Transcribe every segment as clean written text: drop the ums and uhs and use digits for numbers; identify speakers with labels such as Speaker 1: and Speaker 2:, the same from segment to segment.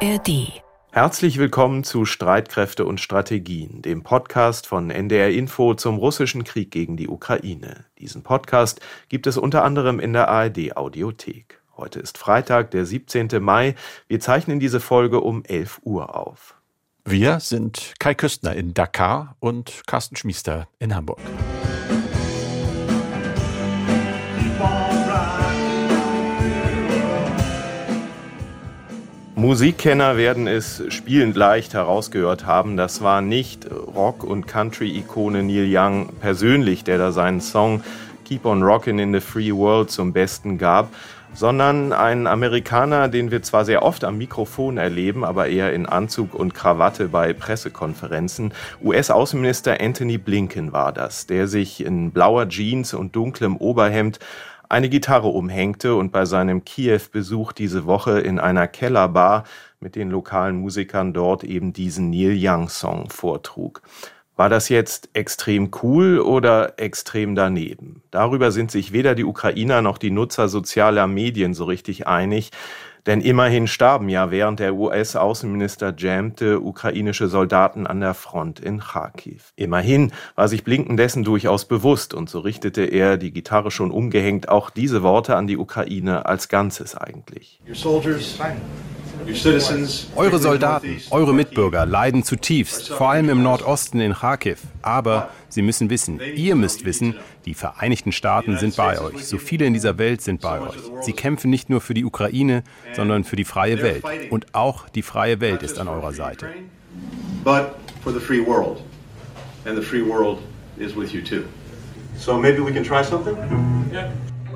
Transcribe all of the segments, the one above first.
Speaker 1: ARD.
Speaker 2: Herzlich willkommen zu Streitkräfte und Strategien, dem Podcast von NDR Info zum russischen Krieg gegen die Ukraine. Diesen Podcast gibt es unter anderem in der ARD Audiothek. Heute ist Freitag, der 17. Mai. Wir zeichnen diese Folge um 11 Uhr auf.
Speaker 3: Wir sind Kai Küstner in Dakar und Carsten Schmiester in Hamburg.
Speaker 2: Musikkenner werden es spielend leicht herausgehört haben, das war nicht Rock- und Country-Ikone Neil Young persönlich, der da seinen Song Keep on Rockin' in the Free World zum Besten gab, sondern ein Amerikaner, den wir zwar sehr oft am Mikrofon erleben, aber eher in Anzug und Krawatte bei Pressekonferenzen. US-Außenminister Antony Blinken war das, der sich in blauer Jeans und dunklem Oberhemd eine Gitarre umhängte und bei seinem Kiew-Besuch diese Woche in einer Kellerbar mit den lokalen Musikern dort eben diesen Neil Young-Song vortrug. War das jetzt extrem cool oder extrem daneben? Darüber sind sich weder die Ukrainer noch die Nutzer sozialer Medien so richtig einig. Denn immerhin starben ja, während der US-Außenminister jammte, ukrainische Soldaten an der Front in Kharkiv. Immerhin war sich Blinken dessen durchaus bewusst und so richtete er, die Gitarre schon umgehängt, auch diese Worte an die Ukraine als Ganzes eigentlich.
Speaker 4: Eure Soldaten, eure Mitbürger leiden zutiefst, vor allem im Nordosten in Kharkiv. Aber sie müssen wissen, ihr müsst wissen, die Vereinigten Staaten sind bei euch. So viele in dieser Welt sind bei euch. Sie kämpfen nicht nur für die Ukraine, sondern für die freie Welt. Und auch die freie Welt ist an eurer Seite.
Speaker 2: So maybe we can try something? Yeah.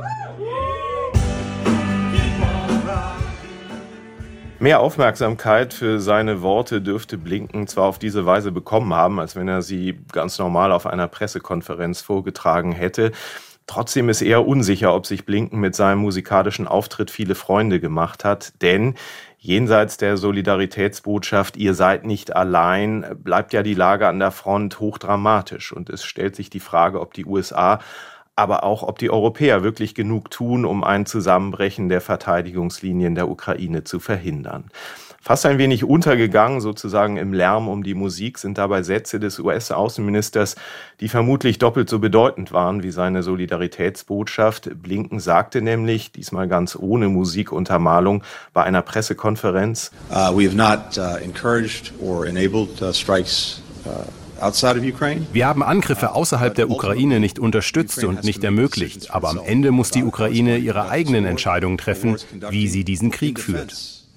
Speaker 2: Mehr Aufmerksamkeit für seine Worte dürfte Blinken zwar auf diese Weise bekommen haben, als wenn er sie ganz normal auf einer Pressekonferenz vorgetragen hätte. Trotzdem ist eher unsicher, ob sich Blinken mit seinem musikalischen Auftritt viele Freunde gemacht hat, denn jenseits der Solidaritätsbotschaft, ihr seid nicht allein, bleibt ja die Lage an der Front hochdramatisch und es stellt sich die Frage, ob die USA, aber auch ob die Europäer wirklich genug tun, um ein Zusammenbrechen der Verteidigungslinien der Ukraine zu verhindern. Fast ein wenig untergegangen, sozusagen im Lärm um die Musik, sind dabei Sätze des US-Außenministers, die vermutlich doppelt so bedeutend waren wie seine Solidaritätsbotschaft. Blinken sagte nämlich, diesmal ganz ohne Musikuntermalung, bei einer Pressekonferenz:
Speaker 5: We have not encouraged or enabled strikes
Speaker 4: Wir haben Angriffe außerhalb der Ukraine nicht unterstützt und nicht ermöglicht. Aber am Ende muss die Ukraine ihre eigenen Entscheidungen treffen, wie sie diesen Krieg führt.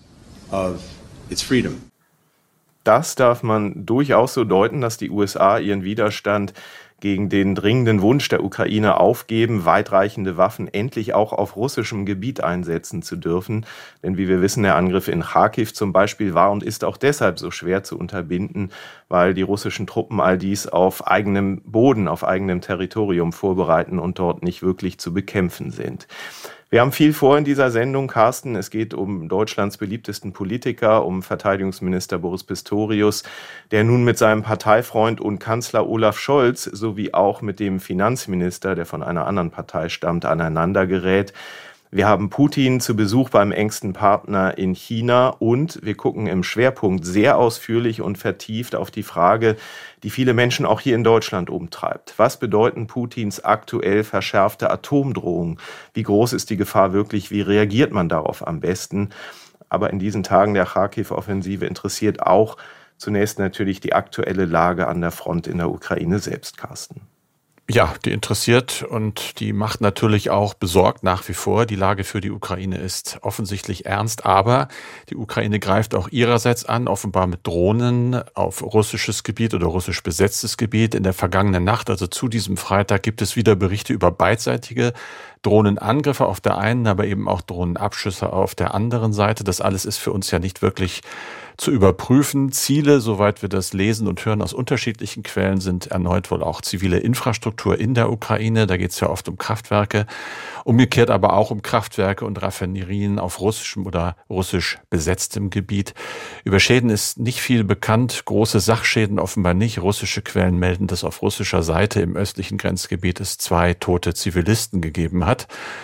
Speaker 2: Das darf man durchaus so deuten, dass die USA ihren Widerstand gegen den dringenden Wunsch der Ukraine aufgeben, weitreichende Waffen endlich auch auf russischem Gebiet einsetzen zu dürfen. Denn wie wir wissen, der Angriff in Kharkiv zum Beispiel war und ist auch deshalb so schwer zu unterbinden, weil die russischen Truppen all dies auf eigenem Boden, auf eigenem Territorium vorbereiten und dort nicht wirklich zu bekämpfen sind. Wir haben viel vor in dieser Sendung, Carsten. Es geht um Deutschlands beliebtesten Politiker, um Verteidigungsminister Boris Pistorius, der nun mit seinem Parteifreund und Kanzler Olaf Scholz sowie auch mit dem Finanzminister, der von einer anderen Partei stammt, aneinander gerät. Wir haben Putin zu Besuch beim engsten Partner in China und wir gucken im Schwerpunkt sehr ausführlich und vertieft auf die Frage, die viele Menschen auch hier in Deutschland umtreibt. Was bedeuten Putins aktuell verschärfte Atomdrohungen? Wie groß ist die Gefahr wirklich? Wie reagiert man darauf am besten? Aber in diesen Tagen der Kharkiv-Offensive interessiert auch zunächst natürlich die aktuelle Lage an der Front in der Ukraine selbst, Carsten.
Speaker 3: Ja, die interessiert und die macht natürlich auch besorgt nach wie vor. Die Lage für die Ukraine ist offensichtlich ernst, aber die Ukraine greift auch ihrerseits an, offenbar mit Drohnen auf russisches Gebiet oder russisch besetztes Gebiet. In der vergangenen Nacht, also zu diesem Freitag, gibt es wieder Berichte über beidseitige Drohnenangriffe auf der einen, aber eben auch Drohnenabschüsse auf der anderen Seite. Das alles ist für uns ja nicht wirklich zu überprüfen. Ziele, soweit wir das lesen und hören aus unterschiedlichen Quellen, sind erneut wohl auch zivile Infrastruktur in der Ukraine. Da geht es ja oft um Kraftwerke. Umgekehrt aber auch um Kraftwerke und Raffinerien auf russischem oder russisch besetztem Gebiet. Über Schäden ist nicht viel bekannt, große Sachschäden offenbar nicht. Russische Quellen melden, dass auf russischer Seite im östlichen Grenzgebiet es 2 tote Zivilisten gegeben hat.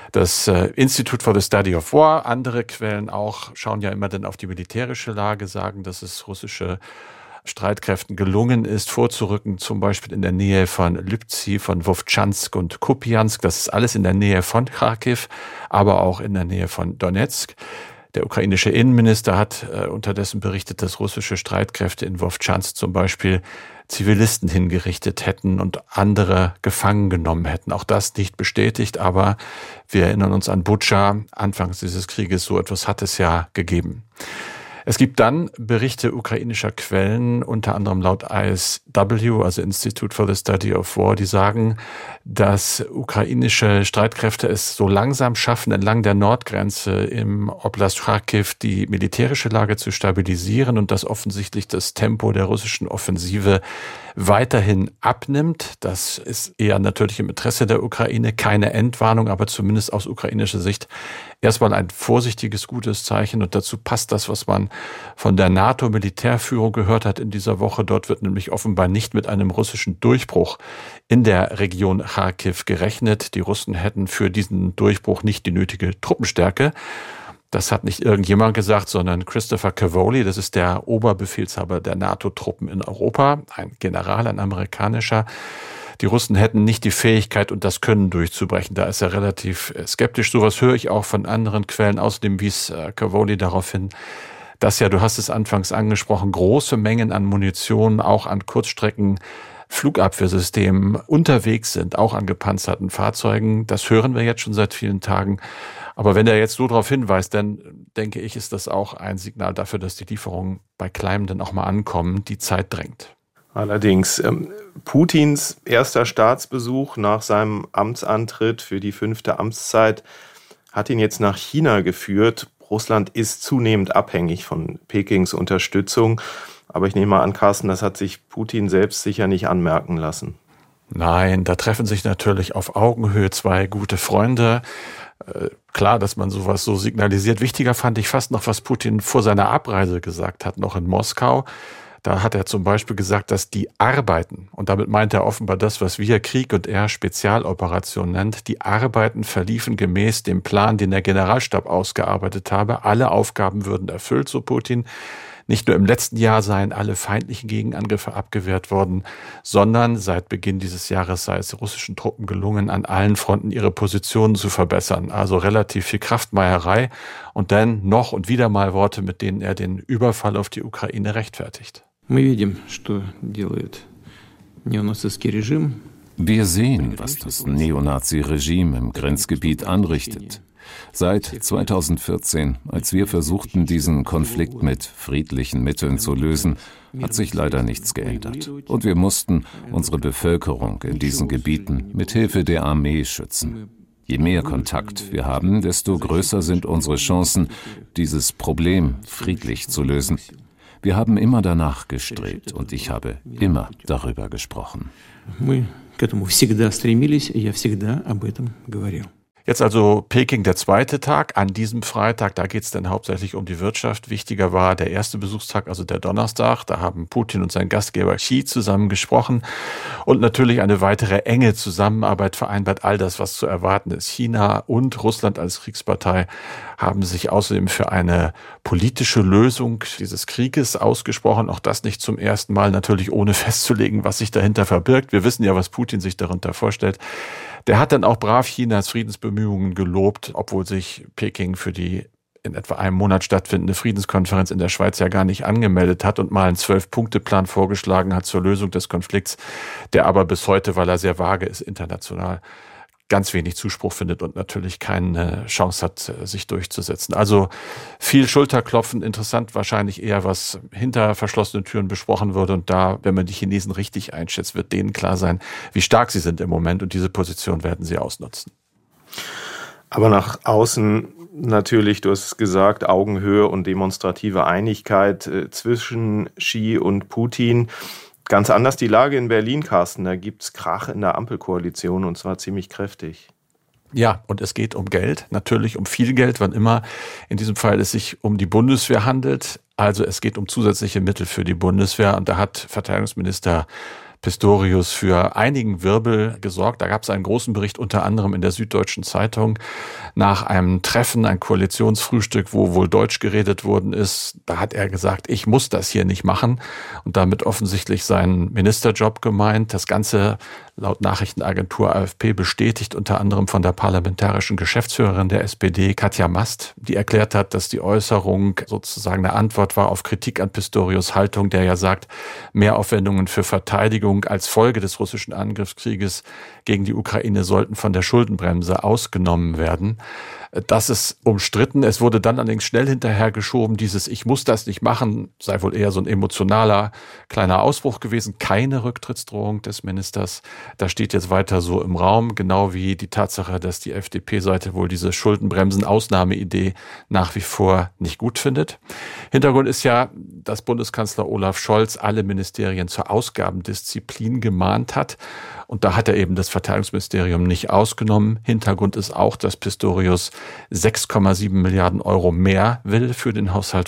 Speaker 3: Das Institute for the Study of War, andere Quellen auch, schauen ja immer dann auf die militärische Lage, sagen, dass es russische Streitkräften gelungen ist, vorzurücken, zum Beispiel in der Nähe von Lybzi, von Wowtschansk und Kupiansk. Das ist alles in der Nähe von Charkiw, aber auch in der Nähe von Donetsk. Der ukrainische Innenminister hat unterdessen berichtet, dass russische Streitkräfte in Wowtschansk zum Beispiel Zivilisten hingerichtet hätten und andere gefangen genommen hätten. Auch das nicht bestätigt, aber wir erinnern uns an Butscha. Anfangs dieses Krieges, so etwas hat es ja gegeben. Es gibt dann Berichte ukrainischer Quellen, unter anderem laut ISW, also Institute for the Study of War, die sagen, dass ukrainische Streitkräfte es so langsam schaffen, entlang der Nordgrenze im Oblast Charkiw die militärische Lage zu stabilisieren und dass offensichtlich das Tempo der russischen Offensive weiterhin abnimmt. Das ist eher natürlich im Interesse der Ukraine, keine Endwarnung, aber zumindest aus ukrainischer Sicht erstmal ein vorsichtiges, gutes Zeichen. Und dazu passt das, was man von der NATO-Militärführung gehört hat in dieser Woche. Dort wird nämlich offenbar nicht mit einem russischen Durchbruch in der Region Charkiw gerechnet. Die Russen hätten für diesen Durchbruch nicht die nötige Truppenstärke. Das hat nicht irgendjemand gesagt, sondern Christopher Cavoli, das ist der Oberbefehlshaber der NATO-Truppen in Europa, ein General, ein amerikanischer. Die Russen hätten nicht die Fähigkeit und das Können durchzubrechen. Da ist er relativ skeptisch. Sowas höre ich auch von anderen Quellen. Außerdem wies Cavoli darauf hin, dass ja, du hast es anfangs angesprochen, große Mengen an Munition, auch an Kurzstrecken Flugabwehrsystemen unterwegs sind, auch an gepanzerten Fahrzeugen. Das hören wir jetzt schon seit vielen Tagen. Aber wenn er jetzt so darauf hinweist, dann denke ich, ist das auch ein Signal dafür, dass die Lieferungen bei Kleinem dann auch mal ankommen. Die Zeit drängt.
Speaker 2: Allerdings, Putins erster Staatsbesuch nach seinem Amtsantritt für die 5. Amtszeit hat ihn jetzt nach China geführt. Russland ist zunehmend abhängig von Pekings Unterstützung. Aber ich nehme mal an, Carsten, das hat sich Putin selbst sicher nicht anmerken lassen.
Speaker 3: Nein, da treffen sich natürlich auf Augenhöhe zwei gute Freunde. Klar, dass man sowas so signalisiert. Wichtiger fand ich fast noch, was Putin vor seiner Abreise gesagt hat, noch in Moskau. Da hat er zum Beispiel gesagt, dass die Arbeiten, und damit meint er offenbar das, was wir Krieg und er Spezialoperation nennt, die Arbeiten verliefen gemäß dem Plan, den der Generalstab ausgearbeitet habe. Alle Aufgaben würden erfüllt, so Putin. Nicht nur im letzten Jahr seien alle feindlichen Gegenangriffe abgewehrt worden, sondern seit Beginn dieses Jahres sei es russischen Truppen gelungen, an allen Fronten ihre Positionen zu verbessern. Also relativ viel Kraftmeierei und dann noch und wieder mal Worte, mit denen er den Überfall auf die Ukraine rechtfertigt.
Speaker 1: Wir
Speaker 6: sehen, was das Neonazi-Regime im Grenzgebiet anrichtet. Seit 2014, als wir versuchten, diesen Konflikt mit friedlichen Mitteln zu lösen, hat sich leider nichts geändert. Und wir mussten unsere Bevölkerung in diesen Gebieten mit Hilfe der Armee schützen. Je mehr Kontakt wir haben, desto größer sind unsere Chancen, dieses Problem friedlich zu lösen. Wir haben immer danach gestrebt und ich habe immer darüber gesprochen.
Speaker 3: Jetzt also Peking, der zweite Tag, an diesem Freitag, da geht es dann hauptsächlich um die Wirtschaft. Wichtiger war der erste Besuchstag, also der Donnerstag. Da haben Putin und sein Gastgeber Xi zusammen gesprochen und natürlich eine weitere enge Zusammenarbeit vereinbart. All das, was zu erwarten ist. China und Russland als Kriegspartei haben sich außerdem für eine politische Lösung dieses Krieges ausgesprochen. Auch das nicht zum ersten Mal, natürlich ohne festzulegen, was sich dahinter verbirgt. Wir wissen ja, was Putin sich darunter vorstellt. Der hat dann auch brav Chinas Friedensbemühungen gelobt, obwohl sich Peking für die in etwa einem Monat stattfindende Friedenskonferenz in der Schweiz ja gar nicht angemeldet hat und mal einen 12-Punkte-Plan vorgeschlagen hat zur Lösung des Konflikts, der aber bis heute, weil er sehr vage ist, international ganz wenig Zuspruch findet und natürlich keine Chance hat, sich durchzusetzen. Also viel Schulterklopfen, interessant wahrscheinlich eher, was hinter verschlossenen Türen besprochen wurde. Und da, wenn man die Chinesen richtig einschätzt, wird denen klar sein, wie stark sie sind im Moment. Und diese Position werden sie ausnutzen.
Speaker 2: Aber nach außen natürlich, du hast es gesagt, Augenhöhe und demonstrative Einigkeit zwischen Xi und Putin. Ganz anders die Lage in Berlin, Carsten. Da gibt's Krach in der Ampelkoalition und zwar ziemlich kräftig.
Speaker 3: Ja, und es geht um Geld, natürlich um viel Geld, wann immer in diesem Fall es sich um die Bundeswehr handelt. Also es geht um zusätzliche Mittel für die Bundeswehr. Und da hat Verteidigungsminister Pistorius für einigen Wirbel gesorgt. Da gab es einen großen Bericht, unter anderem in der Süddeutschen Zeitung, nach einem Treffen, ein Koalitionsfrühstück, wo wohl Deutsch geredet worden ist. Da hat er gesagt, ich muss das hier nicht machen und damit offensichtlich seinen Ministerjob gemeint. Das Ganze laut Nachrichtenagentur AFP bestätigt, unter anderem von der parlamentarischen Geschäftsführerin der SPD, Katja Mast, die erklärt hat, dass die Äußerung sozusagen eine Antwort war auf Kritik an Pistorius' Haltung, der ja sagt, Mehraufwendungen für Verteidigung als Folge des russischen Angriffskrieges gegen die Ukraine sollten von der Schuldenbremse ausgenommen werden. Das ist umstritten. Es wurde dann allerdings schnell hinterhergeschoben, dieses Ich muss das nicht machen, sei wohl eher so ein emotionaler kleiner Ausbruch gewesen. Keine Rücktrittsdrohung des Ministers. Das steht jetzt weiter so im Raum, genau wie die Tatsache, dass die FDP-Seite wohl diese Schuldenbremsen-Ausnahmeidee nach wie vor nicht gut findet. Hintergrund ist ja, dass Bundeskanzler Olaf Scholz alle Ministerien zur Ausgabendisziplin gemahnt hat. Und da hat er eben das Verteidigungsministerium nicht ausgenommen. Hintergrund ist auch, dass Pistorius 6,7 Milliarden Euro mehr will für den Haushalt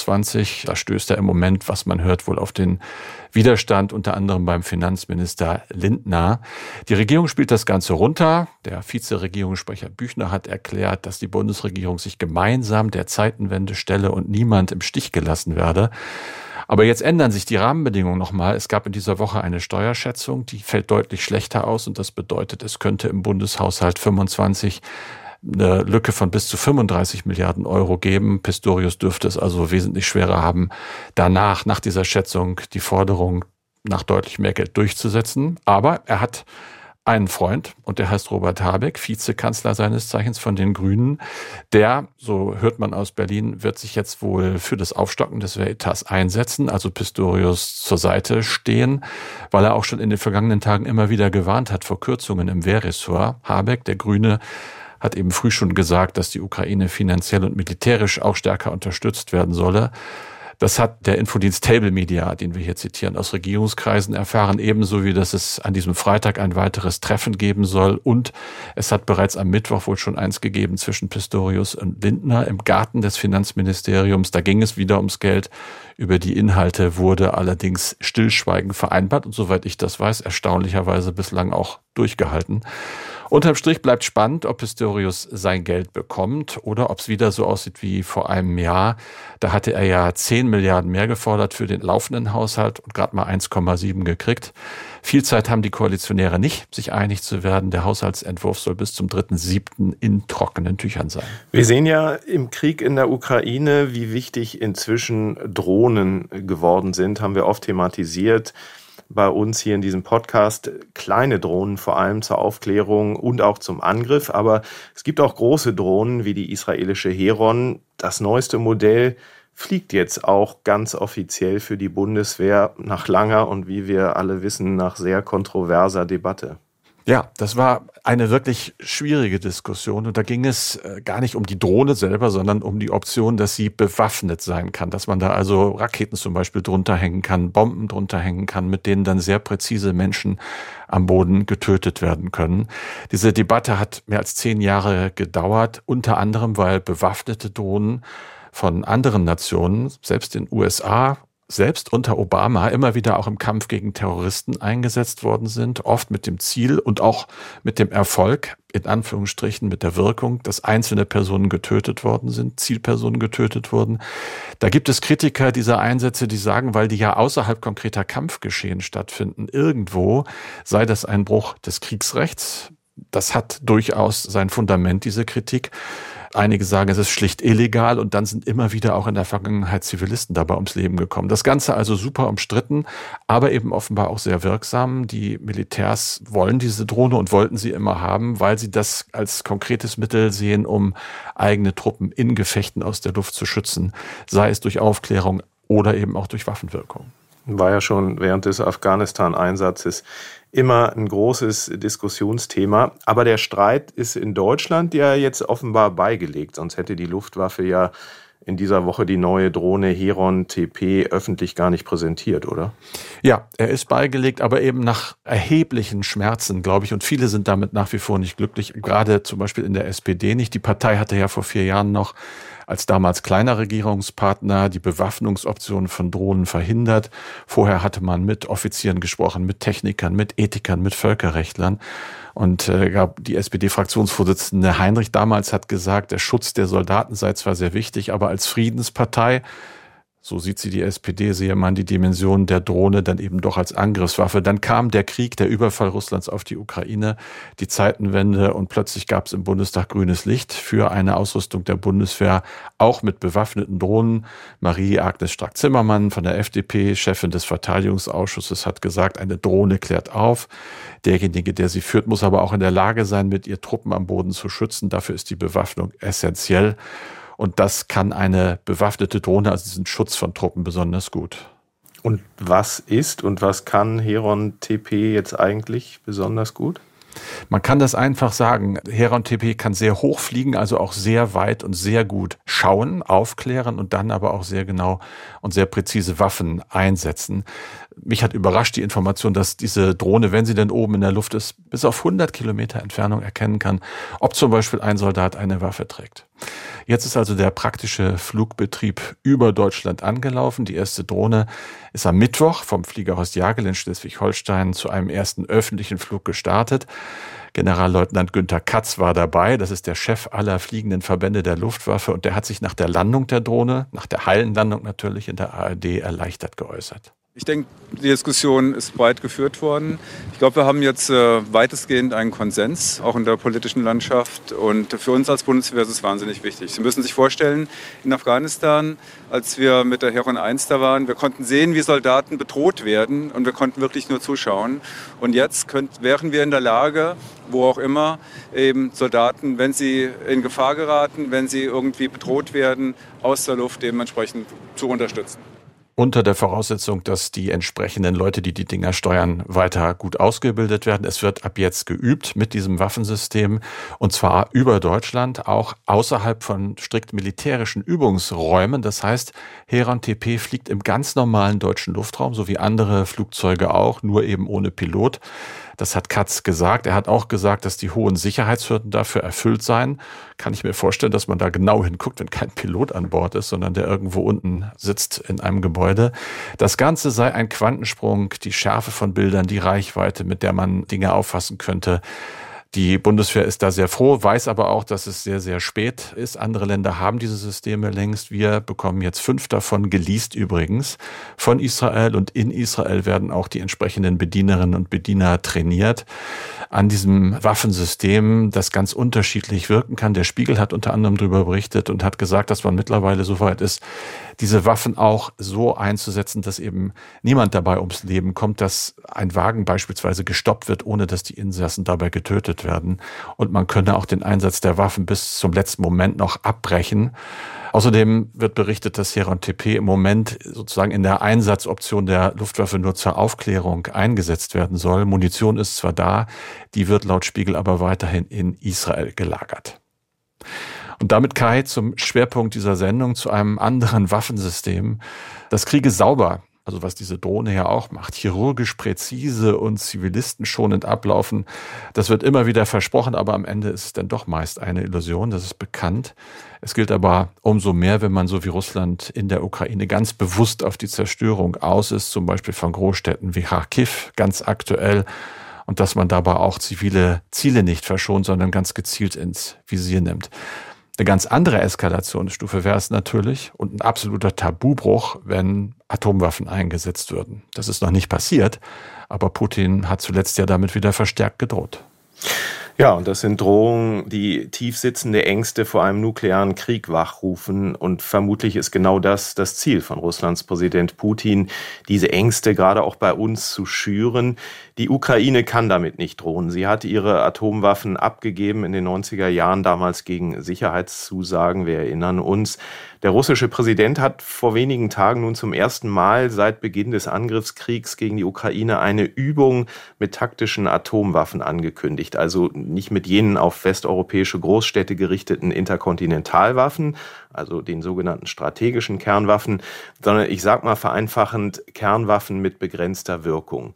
Speaker 3: 25. Da stößt er im Moment, was man hört, wohl auf den Widerstand, unter anderem beim Finanzminister Lindner. Die Regierung spielt das Ganze runter. Der Vizeregierungssprecher Büchner hat erklärt, dass die Bundesregierung sich gemeinsam der Zeitenwende stelle und niemand im Stich gelassen werde. Aber jetzt ändern sich die Rahmenbedingungen nochmal. Es gab in dieser Woche eine Steuerschätzung, die fällt deutlich schlechter aus und das bedeutet, es könnte im Bundeshaushalt 25 eine Lücke von bis zu 35 Milliarden Euro geben. Pistorius dürfte es also wesentlich schwerer haben, danach, nach dieser Schätzung, die Forderung nach deutlich mehr Geld durchzusetzen. Aber er hat einen Freund und der heißt Robert Habeck, Vizekanzler seines Zeichens von den Grünen. Der, so hört man aus Berlin, wird sich jetzt wohl für das Aufstocken des Wehretats einsetzen, also Pistorius zur Seite stehen, weil er auch schon in den vergangenen Tagen immer wieder gewarnt hat vor Kürzungen im Wehrressort. Habeck, der Grüne, hat eben früh schon gesagt, dass die Ukraine finanziell und militärisch auch stärker unterstützt werden solle. Das hat der Infodienst Table Media, den wir hier zitieren, aus Regierungskreisen erfahren, ebenso wie, dass es an diesem Freitag ein weiteres Treffen geben soll. Und es hat bereits am Mittwoch wohl schon eins gegeben zwischen Pistorius und Lindner im Garten des Finanzministeriums. Da ging es wieder ums Geld. Über die Inhalte wurde allerdings Stillschweigen vereinbart und soweit ich das weiß, erstaunlicherweise bislang auch durchgehalten. Unterm Strich bleibt spannend, ob Pistorius sein Geld bekommt oder ob es wieder so aussieht wie vor einem Jahr. Da hatte er ja 10 Milliarden mehr gefordert für den laufenden Haushalt und gerade mal 1,7 gekriegt. Viel Zeit haben die Koalitionäre nicht, sich einig zu werden. Der Haushaltsentwurf soll bis zum 3.7. in trockenen Tüchern sein.
Speaker 2: Wir sehen ja im Krieg in der Ukraine, wie wichtig inzwischen Drohnen geworden sind, haben wir oft thematisiert. Bei uns hier in diesem Podcast kleine Drohnen vor allem zur Aufklärung und auch zum Angriff. Aber es gibt auch große Drohnen wie die israelische Heron. Das neueste Modell fliegt jetzt auch ganz offiziell für die Bundeswehr nach langer und wie wir alle wissen, nach sehr kontroverser Debatte.
Speaker 3: Ja, das war eine wirklich schwierige Diskussion und da ging es gar nicht um die Drohne selber, sondern um die Option, dass sie bewaffnet sein kann, dass man da also Raketen zum Beispiel drunter hängen kann, Bomben drunter hängen kann, mit denen dann sehr präzise Menschen am Boden getötet werden können. Diese Debatte hat mehr als 10 Jahre gedauert, unter anderem, weil bewaffnete Drohnen von anderen Nationen, selbst in den USA, selbst unter Obama immer wieder auch im Kampf gegen Terroristen eingesetzt worden sind, oft mit dem Ziel und auch mit dem Erfolg, in Anführungsstrichen mit der Wirkung, dass einzelne Personen getötet worden sind, Zielpersonen getötet wurden. Da gibt es Kritiker dieser Einsätze, die sagen, weil die ja außerhalb konkreter Kampfgeschehen stattfinden, irgendwo sei das ein Bruch des Kriegsrechts. Das hat durchaus sein Fundament, diese Kritik. Einige sagen, es ist schlicht illegal und dann sind immer wieder auch in der Vergangenheit Zivilisten dabei ums Leben gekommen. Das Ganze also super umstritten, aber eben offenbar auch sehr wirksam. Die Militärs wollen diese Drohne und wollten sie immer haben, weil sie das als konkretes Mittel sehen, um eigene Truppen in Gefechten aus der Luft zu schützen, sei es durch Aufklärung oder eben auch durch Waffenwirkung.
Speaker 2: War ja schon während des Afghanistan-Einsatzes immer ein großes Diskussionsthema. Aber der Streit ist in Deutschland ja jetzt offenbar beigelegt. Sonst hätte die Luftwaffe ja in dieser Woche die neue Drohne Heron TP öffentlich gar nicht präsentiert, oder?
Speaker 3: Ja, er ist beigelegt, aber eben nach erheblichen Schmerzen, glaube ich. Und viele sind damit nach wie vor nicht glücklich. Gerade zum Beispiel in der SPD nicht. Die Partei hatte ja vor 4 Jahren noch als damals kleiner Regierungspartner die Bewaffnungsoptionen von Drohnen verhindert. Vorher hatte man mit Offizieren gesprochen, mit Technikern, mit Ethikern, mit Völkerrechtlern. Und die SPD-Fraktionsvorsitzende Heinrich damals hat gesagt, der Schutz der Soldaten sei zwar sehr wichtig, aber als Friedenspartei, so sieht sie die SPD, sehe man die Dimension der Drohne dann eben doch als Angriffswaffe. Dann kam der Krieg, der Überfall Russlands auf die Ukraine, die Zeitenwende und plötzlich gab es im Bundestag grünes Licht für eine Ausrüstung der Bundeswehr, auch mit bewaffneten Drohnen. Marie-Agnes Strack-Zimmermann von der FDP, Chefin des Verteidigungsausschusses, hat gesagt, eine Drohne klärt auf. Derjenige, der sie führt, muss aber auch in der Lage sein, mit ihr Truppen am Boden zu schützen. Dafür ist die Bewaffnung essentiell. Und das kann eine bewaffnete Drohne, also diesen Schutz von Truppen, besonders gut.
Speaker 2: Und was ist und was kann Heron TP jetzt eigentlich besonders gut?
Speaker 3: Man kann das einfach sagen. Heron TP kann sehr hoch fliegen, also auch sehr weit und sehr gut schauen, aufklären und dann aber auch sehr genau und sehr präzise Waffen einsetzen. Mich hat überrascht die Information, dass diese Drohne, wenn sie denn oben in der Luft ist, bis auf 100 Kilometer Entfernung erkennen kann, ob zum Beispiel ein Soldat eine Waffe trägt. Jetzt ist also der praktische Flugbetrieb über Deutschland angelaufen. Die erste Drohne ist am Mittwoch vom Fliegerhorst Jagel in Schleswig-Holstein zu einem ersten öffentlichen Flug gestartet. Generalleutnant Günther Katz war dabei. Das ist der Chef aller fliegenden Verbände der Luftwaffe. Und der hat sich nach der Landung der Drohne, nach der Hallenlandung natürlich in der ARD, erleichtert geäußert.
Speaker 1: Ich denke, die Diskussion ist breit geführt worden. Ich glaube, wir haben jetzt weitestgehend einen Konsens, auch in der politischen Landschaft. Und für uns als Bundeswehr ist es wahnsinnig wichtig. Sie müssen sich vorstellen, in Afghanistan, als wir mit der Heron 1 da waren, wir konnten sehen, wie Soldaten bedroht werden und wir konnten wirklich nur zuschauen. Und jetzt wären wir in der Lage, wo auch immer, eben Soldaten, wenn sie in Gefahr geraten, wenn sie irgendwie bedroht werden, aus der Luft dementsprechend zu unterstützen.
Speaker 3: Unter der Voraussetzung, dass die entsprechenden Leute, die die Dinger steuern, weiter gut ausgebildet werden. Es wird ab jetzt geübt mit diesem Waffensystem und zwar über Deutschland, auch außerhalb von strikt militärischen Übungsräumen. Das heißt, Heron TP fliegt im ganz normalen deutschen Luftraum, so wie andere Flugzeuge auch, nur eben ohne Pilot. Das hat Katz gesagt. Er hat auch gesagt, dass die hohen Sicherheitshürden dafür erfüllt seien. Kann ich mir vorstellen, dass man da genau hinguckt, wenn kein Pilot an Bord ist, sondern der irgendwo unten sitzt in einem Gebäude. Das Ganze sei ein Quantensprung, die Schärfe von Bildern, die Reichweite, mit der man Dinge auffassen könnte. Die Bundeswehr ist da sehr froh, weiß aber auch, dass es sehr, sehr spät ist. Andere Länder haben diese Systeme längst. Wir bekommen jetzt 5 davon, geleast übrigens, von Israel. Und in Israel werden auch die entsprechenden Bedienerinnen und Bediener trainiert an diesem Waffensystem, das ganz unterschiedlich wirken kann. Der Spiegel hat unter anderem darüber berichtet und hat gesagt, dass man mittlerweile so weit ist, diese Waffen auch so einzusetzen, dass eben niemand dabei ums Leben kommt, dass ein Wagen beispielsweise gestoppt wird, ohne dass die Insassen dabei getötet werden. Und man könne auch den Einsatz der Waffen bis zum letzten Moment noch abbrechen. Außerdem wird berichtet, dass Heron TP im Moment sozusagen in der Einsatzoption der Luftwaffe nur zur Aufklärung eingesetzt werden soll. Munition ist zwar da, die wird laut Spiegel aber weiterhin in Israel gelagert. Und damit, Kai, zum Schwerpunkt dieser Sendung, zu einem anderen Waffensystem. Das Kriege sauber, also was diese Drohne ja auch macht, chirurgisch präzise und zivilistenschonend ablaufen, das wird immer wieder versprochen, aber am Ende ist es dann doch meist eine Illusion, das ist bekannt. Es gilt aber umso mehr, wenn man so wie Russland in der Ukraine ganz bewusst auf die Zerstörung aus ist, zum Beispiel von Großstädten wie Kharkiv, ganz aktuell, und dass man dabei auch zivile Ziele nicht verschont, sondern ganz gezielt ins Visier nimmt. Eine ganz andere Eskalationsstufe wäre es natürlich und ein absoluter Tabubruch, wenn Atomwaffen eingesetzt würden. Das ist noch nicht passiert, aber Putin hat zuletzt ja damit wieder verstärkt gedroht.
Speaker 2: Ja, und das sind Drohungen, die tiefsitzende Ängste vor einem nuklearen Krieg wachrufen. Und vermutlich ist genau das Ziel von Russlands Präsident Putin, diese Ängste gerade auch bei uns zu schüren. Die Ukraine kann damit nicht drohen. Sie hat ihre Atomwaffen abgegeben in den 90er Jahren, damals gegen Sicherheitszusagen. Wir erinnern uns. Der russische Präsident hat vor wenigen Tagen nun zum ersten Mal seit Beginn des Angriffskriegs gegen die Ukraine eine Übung mit taktischen Atomwaffen angekündigt. Also nicht mit jenen auf westeuropäische Großstädte gerichteten Interkontinentalwaffen, also den sogenannten strategischen Kernwaffen, sondern ich sag mal vereinfachend Kernwaffen mit begrenzter Wirkung.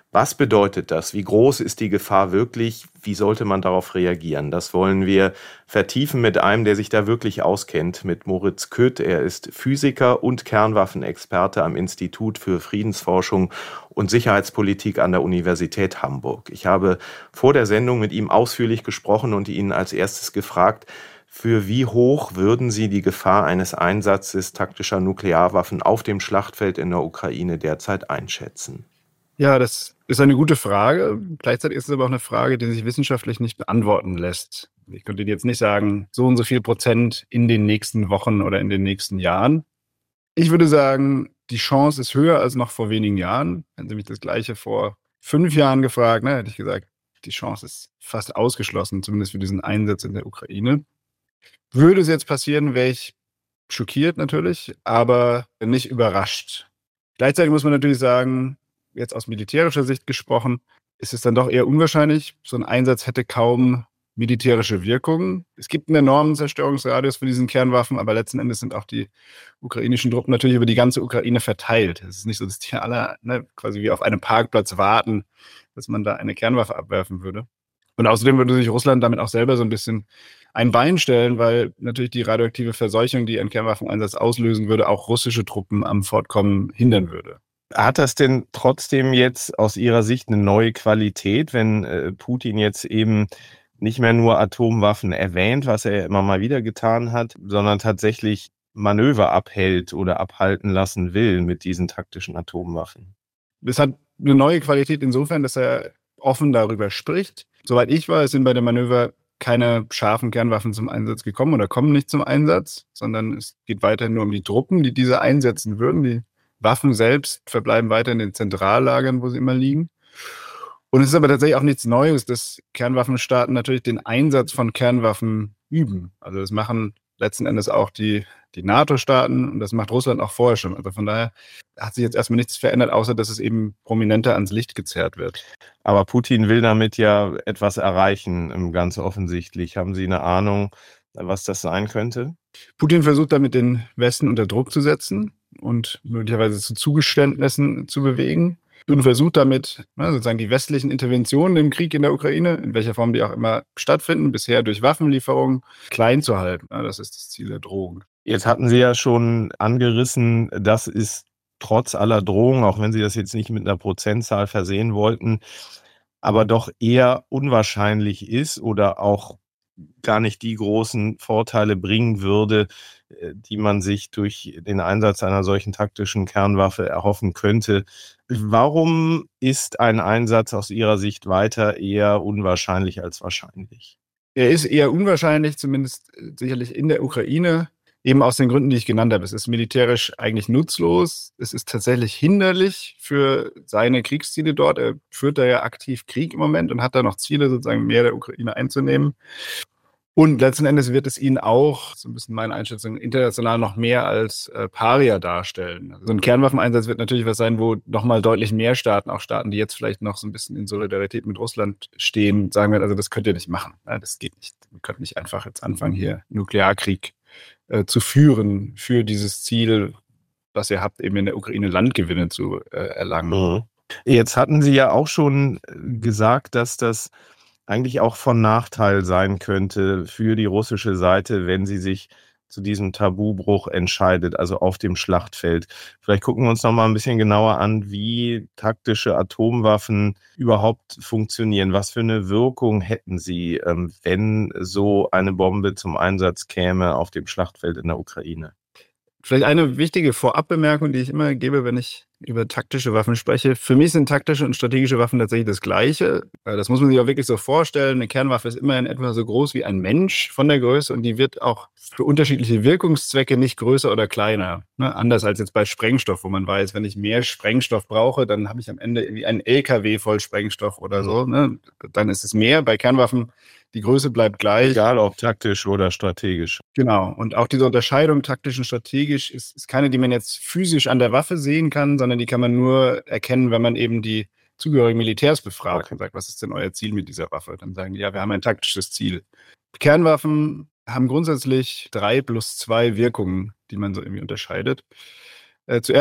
Speaker 2: Was bedeutet das? Wie groß ist die Gefahr wirklich? Wie sollte man darauf reagieren? Das wollen wir vertiefen mit einem, der sich da wirklich auskennt, mit Moritz Köth. Er ist Physiker und Kernwaffenexperte am Institut für Friedensforschung und Sicherheitspolitik an der Universität Hamburg. Ich habe vor der Sendung mit ihm ausführlich gesprochen und ihn als erstes gefragt, für wie hoch würden Sie die Gefahr eines Einsatzes taktischer Nuklearwaffen auf dem Schlachtfeld in der Ukraine derzeit einschätzen?
Speaker 7: Ja, das ist eine gute Frage. Gleichzeitig ist es aber auch eine Frage, die sich wissenschaftlich nicht beantworten lässt. Ich könnte jetzt nicht sagen, so und so viel Prozent in den nächsten Wochen oder in den nächsten Jahren. Ich würde sagen, die Chance ist höher als noch vor wenigen Jahren. Hätten Sie mich das Gleiche vor 5 Jahren gefragt, hätte ich gesagt, die Chance ist fast ausgeschlossen, zumindest für diesen Einsatz in der Ukraine. Würde es jetzt passieren, wäre ich schockiert natürlich, aber nicht überrascht. Gleichzeitig muss man natürlich sagen, jetzt aus militärischer Sicht gesprochen, ist es dann doch eher unwahrscheinlich. So ein Einsatz hätte kaum militärische Wirkung. Es gibt einen enormen Zerstörungsradius für diesen Kernwaffen, aber letzten Endes sind auch die ukrainischen Truppen natürlich über die ganze Ukraine verteilt. Es ist nicht so, dass die alle quasi wie auf einem Parkplatz warten, dass man da eine Kernwaffe abwerfen würde. Und außerdem würde sich Russland damit auch selber so ein bisschen ein Bein stellen, weil natürlich die radioaktive Verseuchung, die ein Kernwaffeneinsatz auslösen würde, auch russische Truppen am Fortkommen hindern würde.
Speaker 2: Hat das denn trotzdem jetzt aus Ihrer Sicht eine neue Qualität, wenn Putin jetzt eben nicht mehr nur Atomwaffen erwähnt, was er immer mal wieder getan hat, sondern tatsächlich Manöver abhält oder abhalten lassen will mit diesen taktischen Atomwaffen?
Speaker 7: Es hat eine neue Qualität insofern, dass er offen darüber spricht. Soweit ich weiß, sind bei der Manöver keine scharfen Kernwaffen zum Einsatz gekommen oder kommen nicht zum Einsatz, sondern es geht weiterhin nur um die Truppen, die diese einsetzen würden. Die Waffen selbst verbleiben weiter in den Zentrallagern, wo sie immer liegen. Und es ist aber tatsächlich auch nichts Neues, dass Kernwaffenstaaten natürlich den Einsatz von Kernwaffen üben. Also das machen letzten Endes auch die NATO-Staaten und das macht Russland auch vorher schon. Also von daher hat sich jetzt erstmal nichts verändert, außer dass es eben prominenter ans Licht gezerrt wird.
Speaker 2: Aber Putin will damit ja etwas erreichen, ganz offensichtlich. Haben Sie eine Ahnung, was das sein könnte?
Speaker 7: Putin versucht damit den Westen unter Druck zu setzen und möglicherweise zu Zugeständnissen zu bewegen und versucht damit sozusagen die westlichen Interventionen im Krieg in der Ukraine, in welcher Form die auch immer stattfinden, bisher durch Waffenlieferungen, klein zu halten. Das ist das Ziel der Drohung.
Speaker 2: Jetzt hatten Sie ja schon angerissen, das ist trotz aller Drohungen, auch wenn Sie das jetzt nicht mit einer Prozentzahl versehen wollten, aber doch eher unwahrscheinlich ist oder auch gar nicht die großen Vorteile bringen würde, die man sich durch den Einsatz einer solchen taktischen Kernwaffe erhoffen könnte. Warum ist ein Einsatz aus Ihrer Sicht weiter eher unwahrscheinlich als wahrscheinlich?
Speaker 7: Er ist eher unwahrscheinlich, zumindest sicherlich in der Ukraine, eben aus den Gründen, die ich genannt habe. Es ist militärisch eigentlich nutzlos. Es ist tatsächlich hinderlich für seine Kriegsziele dort. Er führt da ja aktiv Krieg im Moment und hat da noch Ziele, sozusagen mehr der Ukraine einzunehmen. Und letzten Endes wird es ihn auch, so ein bisschen meine Einschätzung, international noch mehr als Paria darstellen. Also so ein Kernwaffeneinsatz wird natürlich was sein, wo nochmal deutlich mehr Staaten, auch Staaten, die jetzt vielleicht noch so ein bisschen in Solidarität mit Russland stehen, sagen werden, also das könnt ihr nicht machen. Das geht nicht. Wir können nicht einfach jetzt anfangen, hier Nuklearkrieg zu führen für dieses Ziel, was ihr habt, eben in der Ukraine Landgewinne zu erlangen.
Speaker 2: Mhm. Jetzt hatten Sie ja auch schon gesagt, dass das eigentlich auch von Nachteil sein könnte für die russische Seite, wenn sie sich zu diesem Tabubruch entscheidet, also auf dem Schlachtfeld. Vielleicht gucken wir uns noch mal ein bisschen genauer an, wie taktische Atomwaffen überhaupt funktionieren. Was für eine Wirkung hätten sie, wenn so eine Bombe zum Einsatz käme auf dem Schlachtfeld in der Ukraine?
Speaker 7: Vielleicht eine wichtige Vorabbemerkung, die ich immer gebe, wenn ich über taktische Waffen spreche. Für mich sind taktische und strategische Waffen tatsächlich das Gleiche. Das muss man sich auch wirklich so vorstellen. Eine Kernwaffe ist immer in etwa so groß wie ein Mensch von der Größe und die wird auch für unterschiedliche Wirkungszwecke nicht größer oder kleiner. Anders als jetzt bei Sprengstoff, wo man weiß, wenn ich mehr Sprengstoff brauche, dann habe ich am Ende irgendwie einen LKW voll Sprengstoff oder so. Dann ist es mehr. Bei Kernwaffen, die Größe bleibt gleich.
Speaker 2: Egal ob taktisch oder strategisch.
Speaker 7: Genau. Und auch diese Unterscheidung taktisch und strategisch ist keine, die man jetzt physisch an der Waffe sehen kann, sondern die kann man nur erkennen, wenn man eben die zugehörigen Militärs befragt und sagt, was ist denn euer Ziel mit dieser Waffe? Dann sagen die, ja, wir haben ein taktisches Ziel. Kernwaffen haben grundsätzlich 3+2 Wirkungen, die man so irgendwie unterscheidet. Zuerst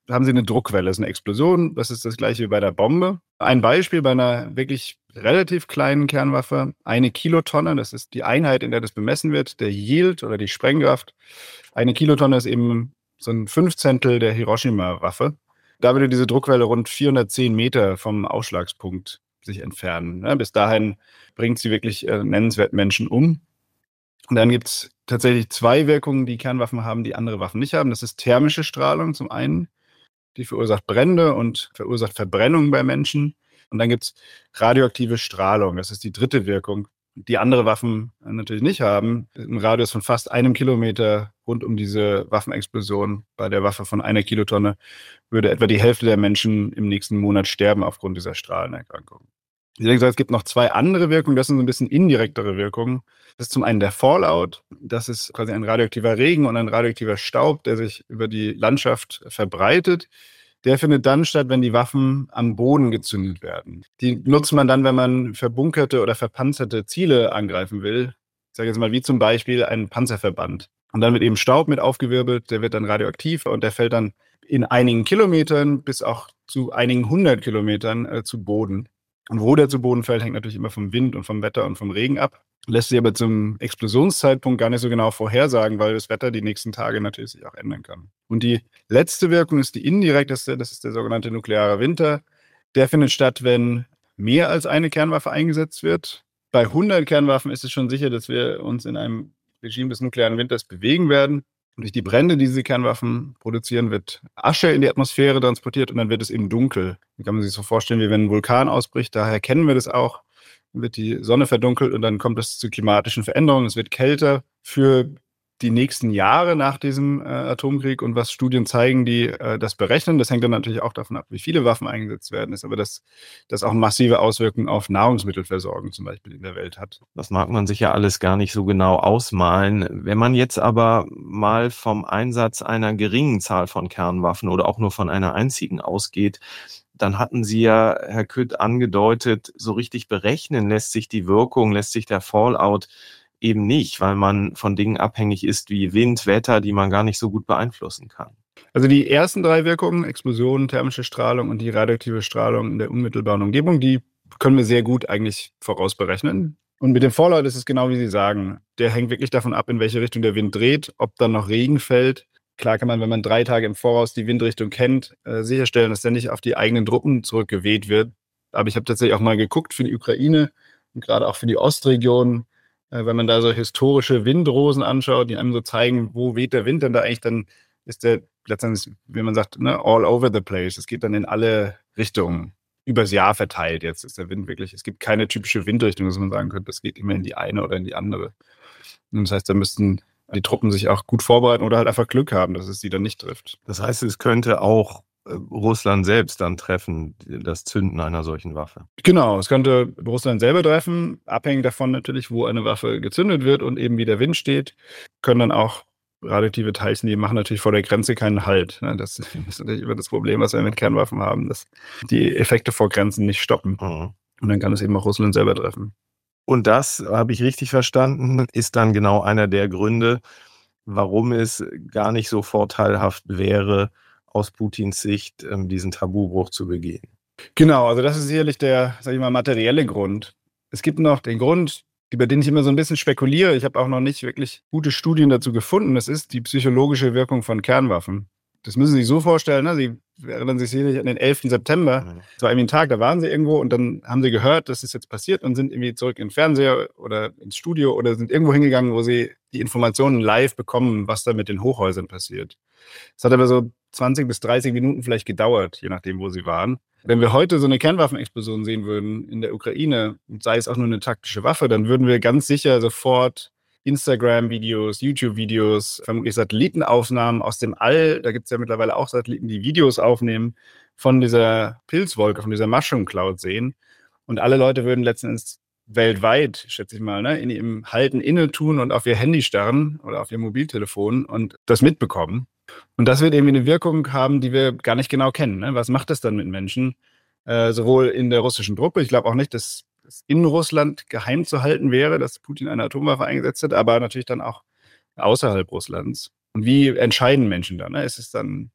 Speaker 7: haben sie eine Druckwelle, das ist eine Explosion. Das ist das gleiche wie bei der Bombe. Ein Beispiel bei einer wirklich relativ kleinen Kernwaffe, 1 Kilotonne, das ist die Einheit, in der das bemessen wird, der Yield oder die Sprengkraft. 1 Kilotonne ist eben so ein Fünfzehntel der Hiroshima-Waffe. Da würde diese Druckwelle rund 410 Meter vom Ausschlagspunkt sich entfernen. Bis dahin bringt sie wirklich nennenswert Menschen um. Und dann gibt es tatsächlich 2 Wirkungen, die Kernwaffen haben, die andere Waffen nicht haben. Das ist thermische Strahlung zum einen. Die verursacht Brände und verursacht Verbrennung bei Menschen. Und dann gibt es radioaktive Strahlung. Das ist die dritte Wirkung, die andere Waffen natürlich nicht haben. Im Radius von fast 1 Kilometer rund um diese Waffenexplosion bei der Waffe von 1 Kilotonne würde etwa die Hälfte der Menschen im nächsten Monat sterben aufgrund dieser Strahlenerkrankung. Ich denke, es gibt noch 2 andere Wirkungen, das sind so ein bisschen indirektere Wirkungen. Das ist zum einen der Fallout, das ist quasi ein radioaktiver Regen und ein radioaktiver Staub, der sich über die Landschaft verbreitet. Der findet dann statt, wenn die Waffen am Boden gezündet werden. Die nutzt man dann, wenn man verbunkerte oder verpanzerte Ziele angreifen will. Ich sage jetzt mal, wie zum Beispiel einen Panzerverband. Und dann wird eben Staub mit aufgewirbelt, der wird dann radioaktiv und der fällt dann in einigen Kilometern bis auch zu einigen 100 Kilometern zu Boden. Und wo der zu Boden fällt, hängt natürlich immer vom Wind und vom Wetter und vom Regen ab. Lässt sich aber zum Explosionszeitpunkt gar nicht so genau vorhersagen, weil das Wetter die nächsten Tage natürlich sich auch ändern kann. Und die letzte Wirkung ist die indirekteste, das ist der sogenannte nukleare Winter. Der findet statt, wenn mehr als eine Kernwaffe eingesetzt wird. Bei 100 Kernwaffen ist es schon sicher, dass wir uns in einem Regime des nuklearen Winters bewegen werden. Und durch die Brände, die diese Kernwaffen produzieren, wird Asche in die Atmosphäre transportiert und dann wird es eben dunkel. Da kann man sich so vorstellen, wie wenn ein Vulkan ausbricht. Daher kennen wir das auch. Dann wird die Sonne verdunkelt und dann kommt es zu klimatischen Veränderungen. Es wird kälter für die nächsten Jahre nach diesem Atomkrieg. Und was Studien zeigen, die das berechnen, das hängt dann natürlich auch davon ab, wie viele Waffen eingesetzt werden, ist aber, dass das auch massive Auswirkungen auf Nahrungsmittelversorgung zum Beispiel in der Welt hat.
Speaker 2: Das mag man sich ja alles gar nicht so genau ausmalen. Wenn man jetzt aber mal vom Einsatz einer geringen Zahl von Kernwaffen oder auch nur von einer einzigen ausgeht, dann hatten Sie ja, Herr Kütt, angedeutet, so richtig berechnen lässt sich die Wirkung, lässt sich der Fallout eben nicht, weil man von Dingen abhängig ist wie Wind, Wetter, die man gar nicht so gut beeinflussen kann.
Speaker 7: Also die ersten 3 Wirkungen, Explosion, thermische Strahlung und die radioaktive Strahlung in der unmittelbaren Umgebung, die können wir sehr gut eigentlich vorausberechnen. Und mit dem Fallout ist es genau wie Sie sagen. Der hängt wirklich davon ab, in welche Richtung der Wind dreht, ob dann noch Regen fällt. Klar kann man, wenn man 3 Tage im Voraus die Windrichtung kennt, sicherstellen, dass der nicht auf die eigenen Truppen zurückgeweht wird. Aber ich habe tatsächlich auch mal geguckt für die Ukraine und gerade auch für die Ostregion, wenn man da so historische Windrosen anschaut, die einem so zeigen, wo weht der Wind denn da eigentlich, dann ist der letztendlich, wie man sagt, all over the place. Es geht dann in alle Richtungen, übers Jahr verteilt. Jetzt ist der Wind wirklich, es gibt keine typische Windrichtung, dass man sagen könnte, das geht immer in die eine oder in die andere. Und das heißt, da müssten die Truppen sich auch gut vorbereiten oder halt einfach Glück haben, dass es sie dann nicht trifft.
Speaker 2: Das heißt, es könnte auch Russland selbst dann treffen, das Zünden einer solchen Waffe.
Speaker 7: Genau, es könnte Russland selber treffen, abhängig davon natürlich, wo eine Waffe gezündet wird und eben wie der Wind steht, können dann auch radioaktive Teilchen, die machen natürlich vor der Grenze keinen Halt. Das ist natürlich immer das Problem, was wir mit Kernwaffen haben, dass die Effekte vor Grenzen nicht stoppen. Und dann kann es eben auch Russland selber treffen.
Speaker 2: Und das, habe ich richtig verstanden, ist dann genau einer der Gründe, warum es gar nicht so vorteilhaft wäre, aus Putins Sicht diesen Tabubruch zu begehen.
Speaker 7: Genau, also das ist sicherlich der, sag ich mal, materielle Grund. Es gibt noch den Grund, über den ich immer so ein bisschen spekuliere. Ich habe auch noch nicht wirklich gute Studien dazu gefunden. Das ist die psychologische Wirkung von Kernwaffen. Das müssen Sie sich so vorstellen, ne? Sie erinnern sich sicherlich an den 11. September. Das war irgendwie ein Tag, da waren Sie irgendwo und dann haben Sie gehört, dass das jetzt passiert und sind irgendwie zurück in den Fernseher oder ins Studio oder sind irgendwo hingegangen, wo Sie die Informationen live bekommen, was da mit den Hochhäusern passiert. Das hat aber so 20 bis 30 Minuten vielleicht gedauert, je nachdem, wo Sie waren. Wenn wir heute so eine Kernwaffenexplosion sehen würden in der Ukraine, sei es auch nur eine taktische Waffe, dann würden wir ganz sicher sofort Instagram-Videos, YouTube-Videos, vermutlich Satellitenaufnahmen aus dem All. Da gibt es ja mittlerweile auch Satelliten, die Videos aufnehmen von dieser Pilzwolke, von dieser Mushroom Cloud sehen. Und alle Leute würden letzten Endes weltweit, schätze ich mal, in ihrem Halten inne tun und auf ihr Handy starren oder auf ihr Mobiltelefon und das mitbekommen. Und das wird irgendwie eine Wirkung haben, die wir gar nicht genau kennen. Was macht das dann mit Menschen? Sowohl in der russischen Truppe, ich glaube auch nicht, dass es in Russland geheim zu halten wäre, dass Putin eine Atomwaffe eingesetzt hat, aber natürlich dann auch außerhalb Russlands. Und wie entscheiden Menschen dann? Ist es dann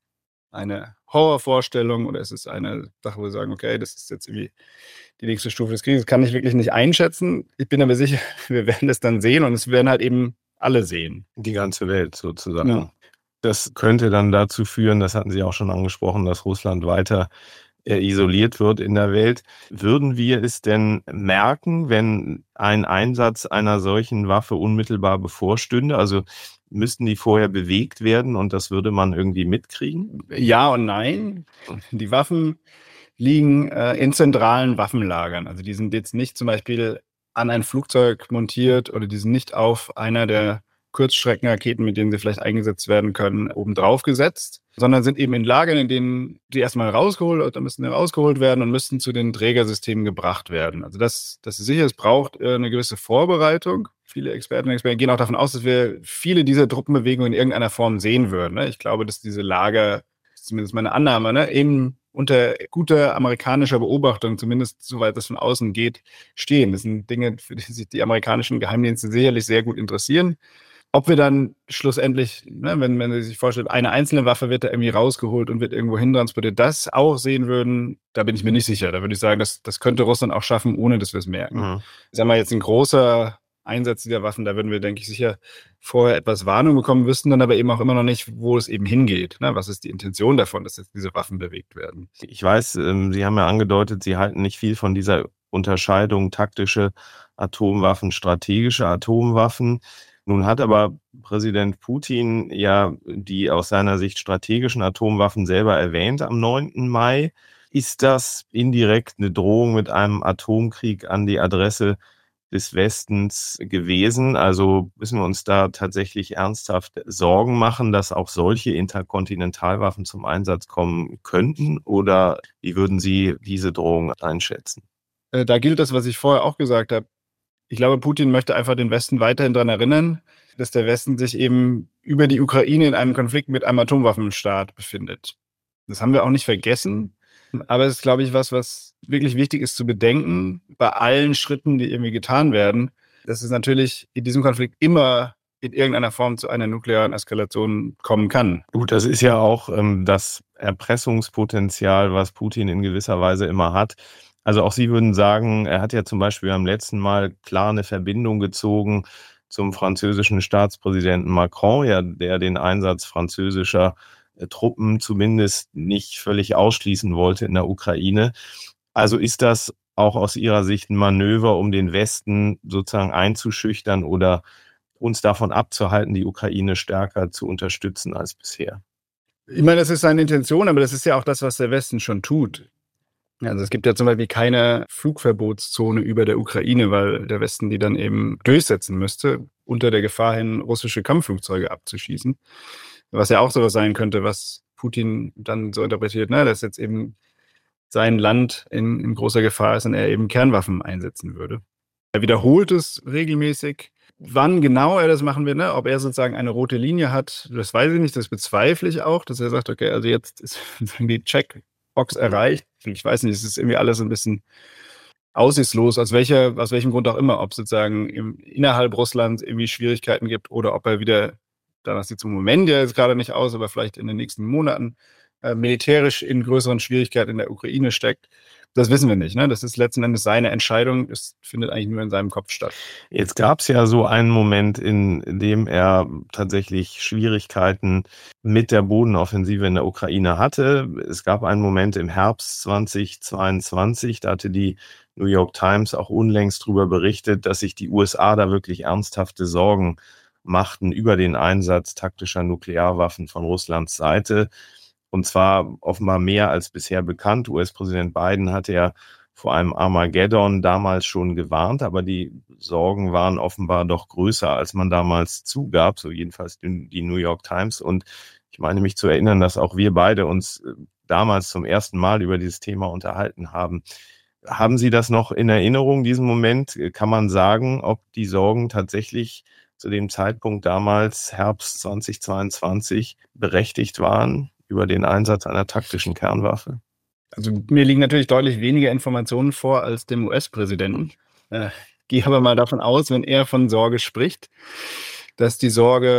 Speaker 7: eine Horrorvorstellung oder ist es eine Sache, wo wir sagen, okay, das ist jetzt irgendwie die nächste Stufe des Krieges? Das kann ich wirklich nicht einschätzen. Ich bin aber sicher, wir werden es dann sehen und es werden halt eben alle sehen.
Speaker 2: Die ganze Welt sozusagen.
Speaker 7: Ja.
Speaker 2: Das könnte dann dazu führen, das hatten Sie auch schon angesprochen, dass Russland weiter isoliert wird in der Welt. Würden wir es denn merken, wenn ein Einsatz einer solchen Waffe unmittelbar bevorstünde? Also müssten die vorher bewegt werden und das würde man irgendwie mitkriegen?
Speaker 7: Ja und nein. Die Waffen liegen in zentralen Waffenlagern. Also die sind jetzt nicht zum Beispiel an ein Flugzeug montiert oder die sind nicht auf einer der Kurzstreckenraketen, mit denen sie vielleicht eingesetzt werden können, obendrauf gesetzt, sondern sind eben in Lagern, in denen die erstmal rausgeholt werden und müssten zu den Trägersystemen gebracht werden. Also das ist sicher, es braucht eine gewisse Vorbereitung. Viele Experten und Experten gehen auch davon aus, dass wir viele dieser Truppenbewegungen in irgendeiner Form sehen würden. Ich glaube, dass diese Lager, zumindest meine Annahme, eben unter guter amerikanischer Beobachtung, zumindest soweit das von außen geht, stehen. Das sind Dinge, für die sich die amerikanischen Geheimdienste sicherlich sehr gut interessieren. Ob wir dann schlussendlich, wenn man sich vorstellt, eine einzelne Waffe wird da irgendwie rausgeholt und wird irgendwo hintransportiert, das auch sehen würden, da bin ich mir nicht sicher. Da würde ich sagen, das könnte Russland auch schaffen, ohne dass wir es merken.
Speaker 2: Mhm.
Speaker 7: Sagen wir jetzt ein großer Einsatz dieser Waffen, da würden wir, denke ich, sicher vorher etwas Warnung bekommen, wüssten dann aber eben auch immer noch nicht, wo es eben hingeht. Was ist die Intention davon, dass jetzt diese Waffen bewegt werden?
Speaker 2: Ich weiß, Sie haben ja angedeutet, Sie halten nicht viel von dieser Unterscheidung taktische Atomwaffen, strategische Atomwaffen. Nun hat aber Präsident Putin ja die aus seiner Sicht strategischen Atomwaffen selber erwähnt am 9. Mai. Ist das indirekt eine Drohung mit einem Atomkrieg an die Adresse des Westens gewesen? Also müssen wir uns da tatsächlich ernsthaft Sorgen machen, dass auch solche Interkontinentalwaffen zum Einsatz kommen könnten? Oder wie würden Sie diese Drohung einschätzen?
Speaker 7: Da gilt das, was ich vorher auch gesagt habe. Ich glaube, Putin möchte einfach den Westen weiterhin daran erinnern, dass der Westen sich eben über die Ukraine in einem Konflikt mit einem Atomwaffenstaat befindet. Das haben wir auch nicht vergessen. Aber es ist, glaube ich, was wirklich wichtig ist zu bedenken, bei allen Schritten, die irgendwie getan werden, dass es natürlich in diesem Konflikt immer in irgendeiner Form zu einer nuklearen Eskalation kommen kann.
Speaker 2: Gut, das ist ja auch das Erpressungspotenzial, was Putin in gewisser Weise immer hat. Also auch Sie würden sagen, er hat ja zum Beispiel am letzten Mal klar eine Verbindung gezogen zum französischen Staatspräsidenten Macron, ja, der den Einsatz französischer Truppen zumindest nicht völlig ausschließen wollte in der Ukraine. Also ist das auch aus Ihrer Sicht ein Manöver, um den Westen sozusagen einzuschüchtern oder uns davon abzuhalten, die Ukraine stärker zu unterstützen als bisher?
Speaker 7: Ich meine, das ist seine Intention, aber das ist ja auch das, was der Westen schon tut. Also es gibt ja zum Beispiel keine Flugverbotszone über der Ukraine, weil der Westen die dann eben durchsetzen müsste, unter der Gefahr hin, russische Kampfflugzeuge abzuschießen. Was ja auch sowas sein könnte, was Putin dann so interpretiert, dass jetzt eben sein Land in großer Gefahr ist und er eben Kernwaffen einsetzen würde. Er wiederholt es regelmäßig. Wann genau er das machen wird, ob er sozusagen eine rote Linie hat, das weiß ich nicht, das bezweifle ich auch, dass er sagt, okay, also jetzt ist die Checkbox erreicht. Ich weiß nicht, es ist irgendwie alles ein bisschen aussichtslos, aus welchem Grund auch immer, ob es sozusagen innerhalb Russlands irgendwie Schwierigkeiten gibt oder ob er wieder, danach sieht es im Moment ja jetzt gerade nicht aus, aber vielleicht in den nächsten Monaten militärisch in größeren Schwierigkeiten in der Ukraine steckt. Das wissen wir nicht. Das ist letzten Endes seine Entscheidung. Das findet eigentlich nur in seinem Kopf statt.
Speaker 2: Jetzt gab es ja so einen Moment, in dem er tatsächlich Schwierigkeiten mit der Bodenoffensive in der Ukraine hatte. Es gab einen Moment im Herbst 2022, da hatte die New York Times auch unlängst darüber berichtet, dass sich die USA da wirklich ernsthafte Sorgen machten über den Einsatz taktischer Nuklearwaffen von Russlands Seite. Und zwar offenbar mehr als bisher bekannt. US-Präsident Biden hatte ja vor einem Armageddon damals schon gewarnt, aber die Sorgen waren offenbar doch größer, als man damals zugab, so jedenfalls die New York Times. Und ich meine mich zu erinnern, dass auch wir beide uns damals zum ersten Mal über dieses Thema unterhalten haben. Haben Sie das noch in Erinnerung, diesen Moment? Kann man sagen, ob die Sorgen tatsächlich zu dem Zeitpunkt damals, Herbst 2022, berechtigt waren über den Einsatz einer taktischen Kernwaffe?
Speaker 7: Also mir liegen natürlich deutlich weniger Informationen vor als dem US-Präsidenten. Gehe aber mal davon aus, wenn er von Sorge spricht, dass die Sorge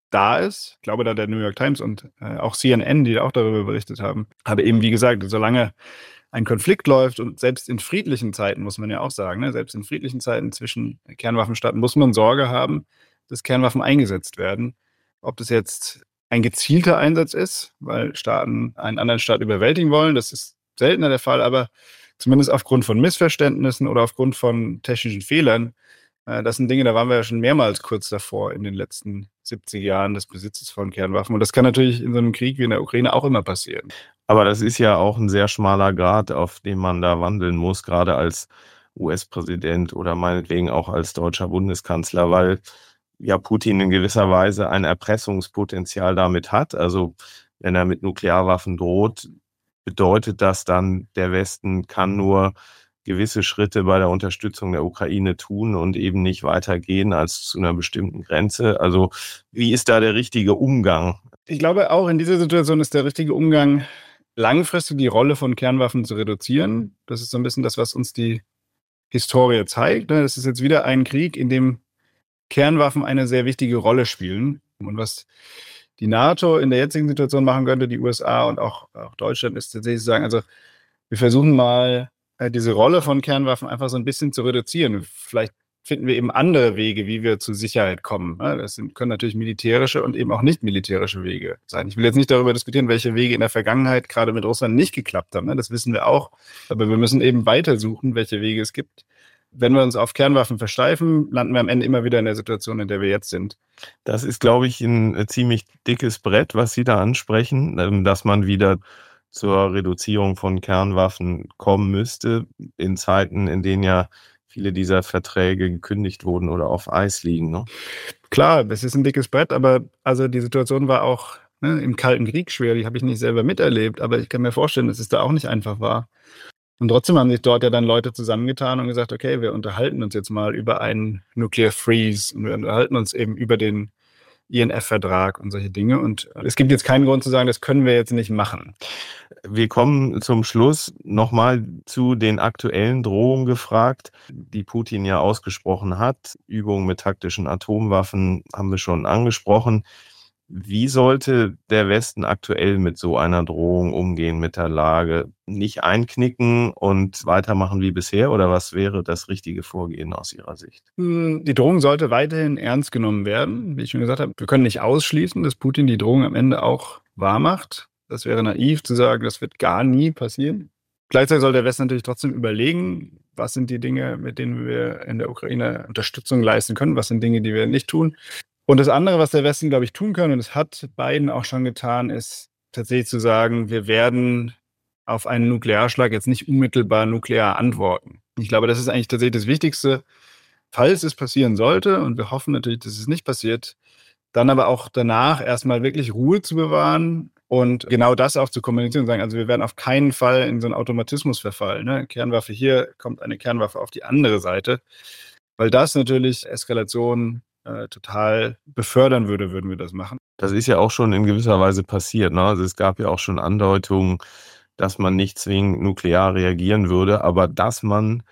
Speaker 7: da ist. Ich glaube, da der New York Times und auch CNN, die auch darüber berichtet haben. Aber eben, wie gesagt, solange ein Konflikt läuft und selbst in friedlichen Zeiten, muss man ja auch sagen, ne, selbst in friedlichen Zeiten zwischen Kernwaffenstaaten muss man Sorge haben, dass Kernwaffen eingesetzt werden. Ob das jetzt ein gezielter Einsatz ist, weil Staaten einen anderen Staat überwältigen wollen, das ist seltener der Fall, aber zumindest aufgrund von Missverständnissen oder aufgrund von technischen Fehlern, das sind Dinge, da waren wir ja schon mehrmals kurz davor in den letzten 70 Jahren des Besitzes von Kernwaffen. Und das kann natürlich in so einem Krieg wie in der Ukraine auch immer passieren.
Speaker 2: Aber das ist ja auch ein sehr schmaler Grat, auf dem man da wandeln muss, gerade als US-Präsident oder meinetwegen auch als deutscher Bundeskanzler, weil ja Putin in gewisser Weise ein Erpressungspotenzial damit hat. Also wenn er mit Nuklearwaffen droht, bedeutet das dann, der Westen kann nur gewisse Schritte bei der Unterstützung der Ukraine tun und eben nicht weitergehen als zu einer bestimmten Grenze. Also wie ist da der richtige Umgang?
Speaker 7: Ich glaube, auch in dieser Situation ist der richtige Umgang, langfristig die Rolle von Kernwaffen zu reduzieren. Das ist so ein bisschen das, was uns die Historie zeigt. Das ist jetzt wieder ein Krieg, in dem Kernwaffen eine sehr wichtige Rolle spielen. Und was die NATO in der jetzigen Situation machen könnte, die USA und auch Deutschland, ist tatsächlich zu sagen, also wir versuchen mal diese Rolle von Kernwaffen einfach so ein bisschen zu reduzieren. Vielleicht finden wir eben andere Wege, wie wir zu Sicherheit kommen. Das können natürlich militärische und eben auch nicht militärische Wege sein. Ich will jetzt nicht darüber diskutieren, welche Wege in der Vergangenheit gerade mit Russland nicht geklappt haben. Das wissen wir auch. Aber wir müssen eben weitersuchen, welche Wege es gibt. Wenn wir uns auf Kernwaffen versteifen, landen wir am Ende immer wieder in der Situation, in der wir jetzt sind.
Speaker 2: Das ist, glaube ich, ein ziemlich dickes Brett, was Sie da ansprechen, dass man wieder zur Reduzierung von Kernwaffen kommen müsste in Zeiten, in denen ja viele dieser Verträge gekündigt wurden oder auf Eis liegen. Ne?
Speaker 7: Klar, das ist ein dickes Brett, aber also die Situation war auch im Kalten Krieg schwer. Die habe ich nicht selber miterlebt, aber ich kann mir vorstellen, dass es da auch nicht einfach war. Und trotzdem haben sich dort ja dann Leute zusammengetan und gesagt, okay, wir unterhalten uns jetzt mal über einen Nuclear Freeze und wir unterhalten uns eben über den INF-Vertrag und solche Dinge. Und es gibt jetzt keinen Grund zu sagen, das können wir jetzt nicht machen.
Speaker 2: Wir kommen zum Schluss nochmal zu den aktuellen Drohungen gefragt, die Putin ja ausgesprochen hat. Übungen mit taktischen Atomwaffen haben wir schon angesprochen. Wie sollte der Westen aktuell mit so einer Drohung umgehen, mit der Lage? Nicht einknicken und weitermachen wie bisher? Oder was wäre das richtige Vorgehen aus Ihrer Sicht?
Speaker 7: Die Drohung sollte weiterhin ernst genommen werden. Wie ich schon gesagt habe, wir können nicht ausschließen, dass Putin die Drohung am Ende auch wahrmacht. Das wäre naiv zu sagen, das wird gar nie passieren. Gleichzeitig soll der Westen natürlich trotzdem überlegen, was sind die Dinge, mit denen wir in der Ukraine Unterstützung leisten können, was sind Dinge, die wir nicht tun. Und das andere, was der Westen, glaube ich, tun kann, und das hat Biden auch schon getan, ist tatsächlich zu sagen, wir werden auf einen Nuklearschlag jetzt nicht unmittelbar nuklear antworten. Ich glaube, das ist eigentlich tatsächlich das Wichtigste, falls es passieren sollte, und wir hoffen natürlich, dass es nicht passiert, dann aber auch danach erstmal wirklich Ruhe zu bewahren und genau das auch zu kommunizieren und sagen, also wir werden auf keinen Fall in so einen Automatismus verfallen. Ne? Kernwaffe hier, kommt eine Kernwaffe auf die andere Seite, weil das natürlich Eskalation total befördern würde, würden wir das machen.
Speaker 2: Das ist ja auch schon in gewisser Weise passiert. Ne? Also es gab ja auch schon Andeutungen, dass man nicht zwingend nuklear reagieren würde, aber dass man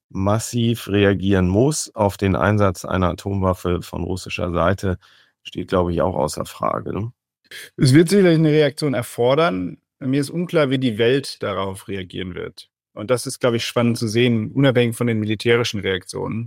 Speaker 2: massiv reagieren muss auf den Einsatz einer Atomwaffe von russischer Seite, steht, glaube ich, auch außer Frage. Ne?
Speaker 7: Es wird sicherlich eine Reaktion erfordern. Mir ist unklar, wie die Welt darauf reagieren wird. Und das ist, glaube ich, spannend zu sehen, unabhängig von den militärischen Reaktionen.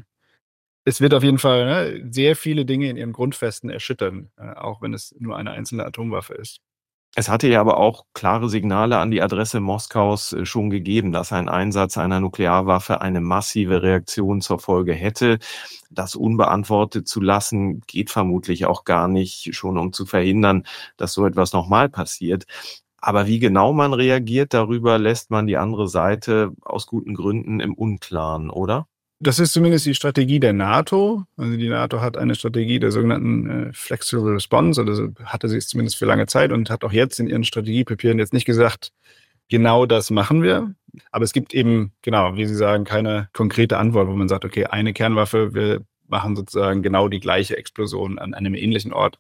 Speaker 7: Es wird auf jeden Fall sehr viele Dinge in ihren Grundfesten erschüttern, auch wenn es nur eine einzelne Atomwaffe ist.
Speaker 2: Es hatte ja aber auch klare Signale an die Adresse Moskaus schon gegeben, dass ein Einsatz einer Nuklearwaffe eine massive Reaktion zur Folge hätte. Das unbeantwortet zu lassen, geht vermutlich auch gar nicht, schon um zu verhindern, dass so etwas nochmal passiert. Aber wie genau man reagiert, darüber lässt man die andere Seite aus guten Gründen im Unklaren, oder?
Speaker 7: Das ist zumindest die Strategie der NATO. Also die NATO hat eine Strategie der sogenannten Flexible Response, oder hatte sie es zumindest für lange Zeit und hat auch jetzt in ihren Strategiepapieren jetzt nicht gesagt, genau das machen wir. Aber es gibt eben, genau, wie Sie sagen, keine konkrete Antwort, wo man sagt, okay, eine Kernwaffe, wir machen sozusagen genau die gleiche Explosion an einem ähnlichen Ort.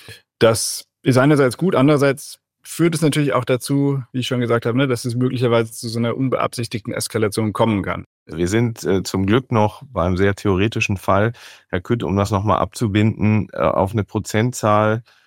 Speaker 7: Das ist einerseits gut, andererseits führt es natürlich auch dazu, wie ich schon gesagt habe, dass es möglicherweise zu so einer unbeabsichtigten Eskalation kommen kann.
Speaker 2: Wir sind zum Glück noch beim sehr theoretischen Fall. Herr Kütt, um das nochmal abzubinden, auf eine Prozentzahl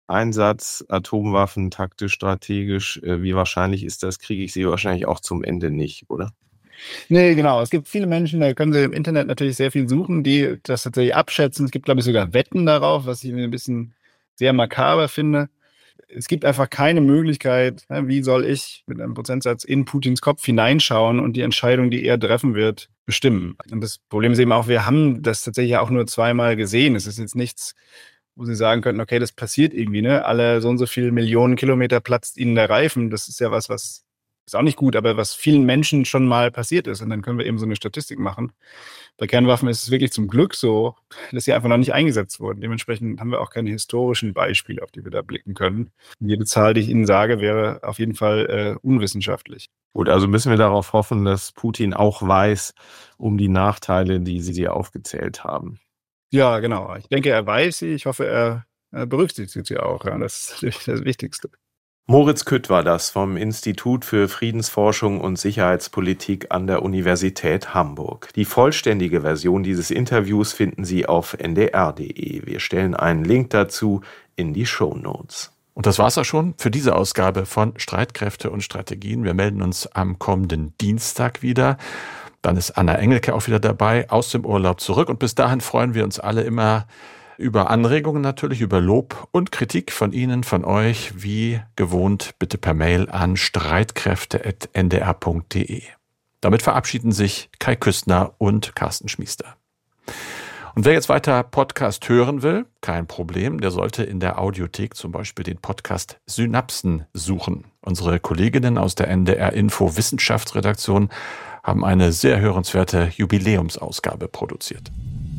Speaker 2: Einsatz, Atomwaffen, taktisch, strategisch, wie wahrscheinlich ist das, kriege ich sie wahrscheinlich auch zum Ende nicht, oder?
Speaker 7: Nee, genau. Es gibt viele Menschen, da können sie im Internet natürlich sehr viel suchen, die das tatsächlich abschätzen. Es gibt, glaube ich, sogar Wetten darauf, was ich ein bisschen sehr makaber finde. Es gibt einfach keine Möglichkeit, wie soll ich mit einem Prozentsatz in Putins Kopf hineinschauen und die Entscheidung, die er treffen wird, bestimmen. Und das Problem ist eben auch, wir haben das tatsächlich auch nur zweimal gesehen. Es ist jetzt nichts, wo Sie sagen könnten, okay, das passiert irgendwie, ne? Alle so und so viele Millionen Kilometer platzt ihnen der Reifen. Das ist ja was ist auch nicht gut, aber was vielen Menschen schon mal passiert ist. Und dann können wir eben so eine Statistik machen. Bei Kernwaffen ist es wirklich zum Glück so, dass sie einfach noch nicht eingesetzt wurden. Dementsprechend haben wir auch keine historischen Beispiele, auf die wir da blicken können. Und jede Zahl, die ich Ihnen sage, wäre auf jeden Fall unwissenschaftlich.
Speaker 2: Gut, also müssen wir darauf hoffen, dass Putin auch weiß um die Nachteile, die Sie aufgezählt haben.
Speaker 7: Ja, genau. Ich denke, er weiß sie. Ich hoffe, er berücksichtigt sie auch. Ja, das ist das Wichtigste.
Speaker 2: Moritz Kütt war das vom Institut für Friedensforschung und Sicherheitspolitik an der Universität Hamburg. Die vollständige Version dieses Interviews finden Sie auf ndr.de. Wir stellen einen Link dazu in die Shownotes.
Speaker 3: Und das war's auch schon für diese Ausgabe von Streitkräfte und Strategien. Wir melden uns am kommenden Dienstag wieder. Dann ist Anna Engelke auch wieder dabei, aus dem Urlaub zurück. Und bis dahin freuen wir uns alle immer über Anregungen natürlich, über Lob und Kritik von Ihnen, von euch, wie gewohnt, bitte per Mail an streitkräfte@ndr.de. Damit verabschieden sich Kai Küstner und Carsten Schmiester. Und wer jetzt weiter Podcast hören will, kein Problem, der sollte in der Audiothek zum Beispiel den Podcast Synapsen suchen. Unsere Kolleginnen aus der NDR Info Wissenschaftsredaktion haben eine sehr hörenswerte Jubiläumsausgabe produziert.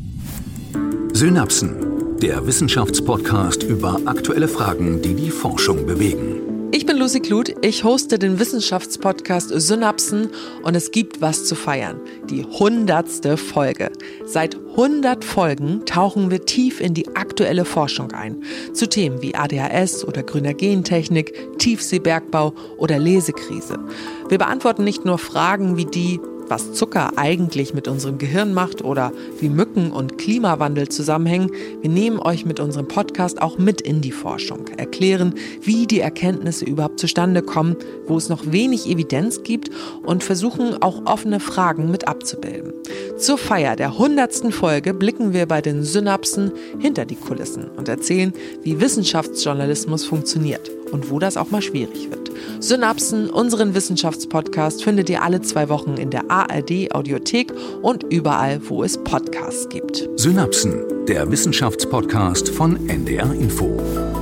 Speaker 8: Synapsen, der Wissenschaftspodcast über aktuelle Fragen, die die Forschung bewegen.
Speaker 9: Ich bin Lucy Kluth, ich hoste den Wissenschaftspodcast Synapsen und es gibt was zu feiern. Die 100. Folge. Seit 100 Folgen tauchen wir tief in die aktuelle Forschung ein. Zu Themen wie ADHS oder grüner Gentechnik, Tiefseebergbau oder Lesekrise. Wir beantworten nicht nur Fragen wie die, was Zucker eigentlich mit unserem Gehirn macht oder wie Mücken und Klimawandel zusammenhängen. Wir nehmen euch mit unserem Podcast auch mit in die Forschung, erklären, wie die Erkenntnisse überhaupt zustande kommen, wo es noch wenig Evidenz gibt und versuchen auch offene Fragen mit abzubilden. Zur Feier der 100. Folge blicken wir bei den Synapsen hinter die Kulissen und erzählen, wie Wissenschaftsjournalismus funktioniert und wo das auch mal schwierig wird. Synapsen, unseren Wissenschaftspodcast, findet ihr alle 2 Wochen in der ARD-Audiothek und überall, wo es Podcasts gibt.
Speaker 8: Synapsen, der Wissenschaftspodcast von NDR Info.